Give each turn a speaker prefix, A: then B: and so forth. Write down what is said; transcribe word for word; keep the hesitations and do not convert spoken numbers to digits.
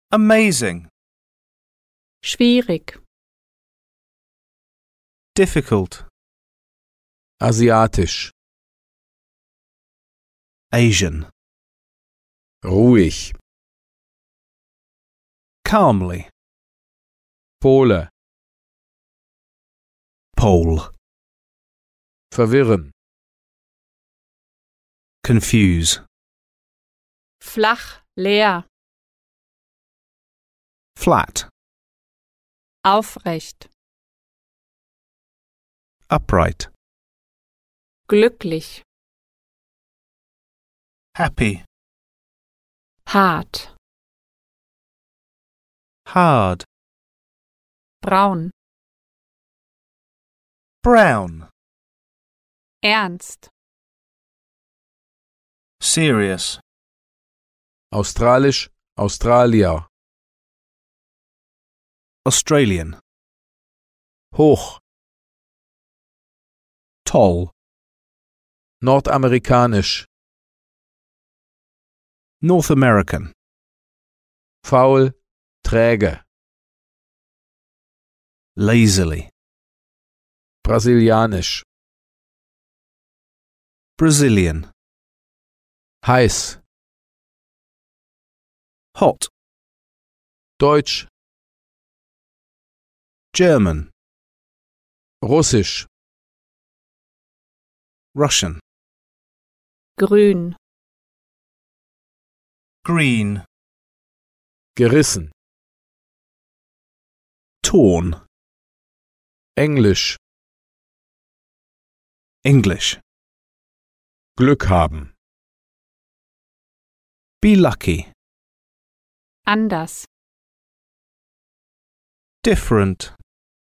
A: Amazing.
B: Schwierig.
A: Difficult.
C: Asiatisch.
A: Asian.
C: Ruhig.
A: Calmly.
C: Pole.
A: Pole.
C: Verwirren.
A: Confuse.
B: Flach, leer.
A: Flat.
B: Aufrecht.
A: Upright.
B: Glücklich.
A: Happy.
B: Hart.
A: Hard.
B: Braun.
A: Brown.
B: Ernst.
A: Serious.
C: Australisch, Australier.
A: Australian.
C: Hoch.
A: Tall.
C: Nordamerikanisch.
A: North American.
C: Faul, träge.
A: Lazily.
C: Brasilianisch.
A: Brazilian.
C: Heiß.
A: Hot.
C: Deutsch.
A: German.
C: Russisch.
A: Russian.
B: Grün.
A: Green.
C: Gerissen.
A: Torn.
C: Englisch.
A: English.
C: Glück haben.
A: Be lucky.
B: Anders.
A: Different.